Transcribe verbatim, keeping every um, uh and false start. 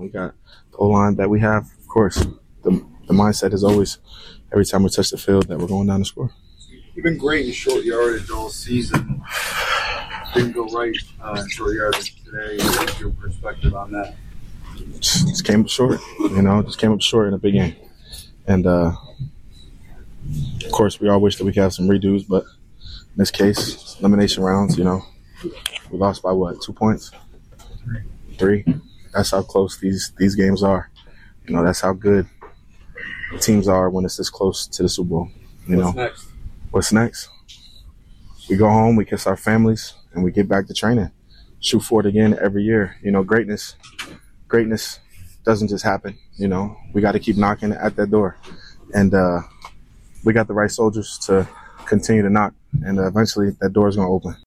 We got the O-line that we have. Of course, the, the mindset is always, every time we touch the field, that we're going down to score. You've been great in short yardage all season. Didn't go right uh, in short yardage today. What's your perspective on that? Just, just came up short, you know, just came up short in a big game. And, uh, of course, we all wish that we could have some redos, but in this case, elimination rounds, you know, we lost by what, two points? Three. That's how close these, these games are. You know, that's how good the teams are when it's this close to the Super Bowl. You What's know, next? What's next? We go home, we kiss our families, and we get back to training. Shoot for it again every year. You know, greatness, greatness doesn't just happen. You know, we got to keep knocking at that door. And uh, we got the right soldiers to continue to knock, and uh, eventually that door is going to open.